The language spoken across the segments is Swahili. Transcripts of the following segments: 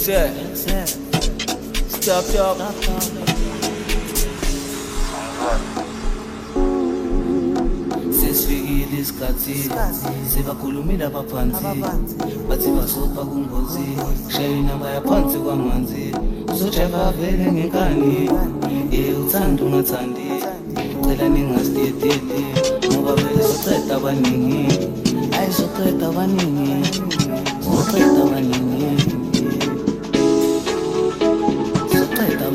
Stop. Sesifikile isikhathi sibakhulumile abaphansi bathi basopa kungozi shaya inamba yaphansi kwamanzi uzojaha vele ngenkani uthanda ungathandi cela ningasitedeli ngoba vele soqeda abaningi soqeda abaningi soqeda abaningi soqeda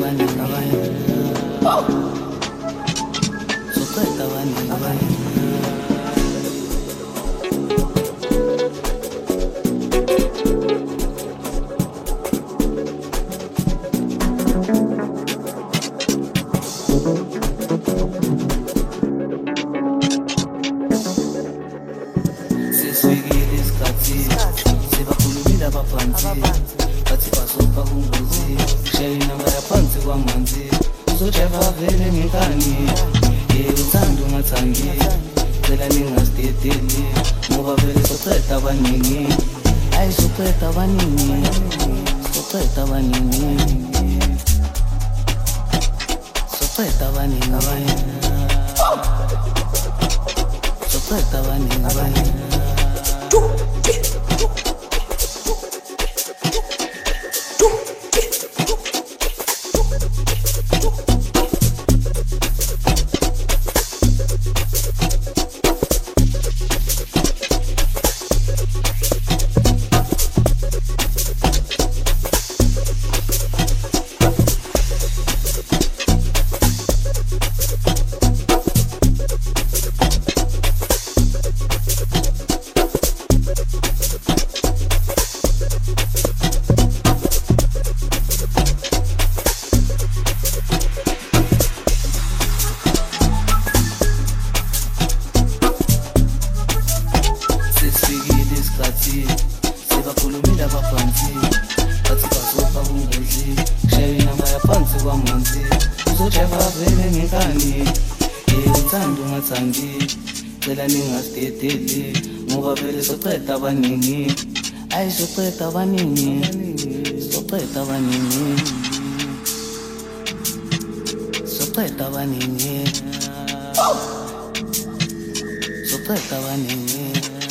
abaningi sesifikile isikhathi sibakhulumile abaphansi bathi basopa kungozi shaya inamba yaphansi kwamanzi uzojaha vele ngenkani uthanda ungathandi cela ningasitedeli ngoba vele soqeda abaningi soqeda abaningi soqeda abaningi soqeda abaningi soqeda abaningi sibakhulumile abaphansi bathi basopa kungozi shaya inamba yaphansi kwamanzi uzojaha vele ngenkani uthanda ungathandi cela ningasitedeli ngoba vele soqeda abaningi soqeda abaningi soqeda abaningi soqeda abaningi soqeda abaningi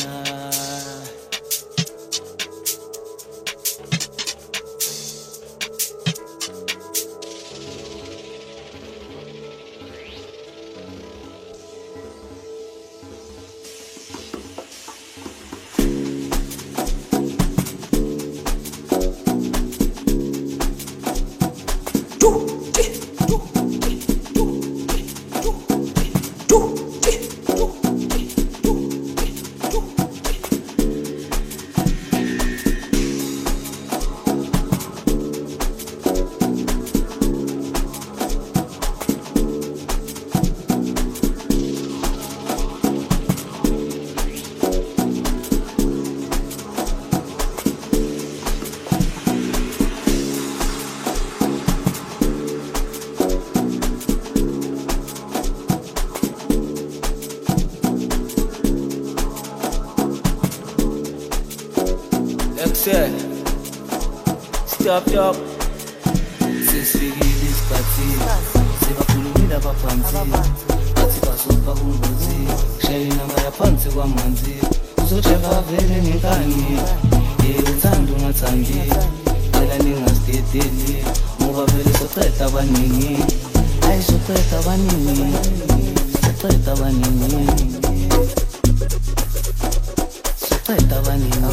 Stop. Sesifikile isikhathi sibakhulumile abaphansi bathi basopa kungozi shaya inamba yaphansi kwamanzi uzojaha vele ngenkani uthanda ungathandi cela ningasitedeli ngoba vele soqeda abaningi soqeda abaningi soqeda abaningi soqeda abaningi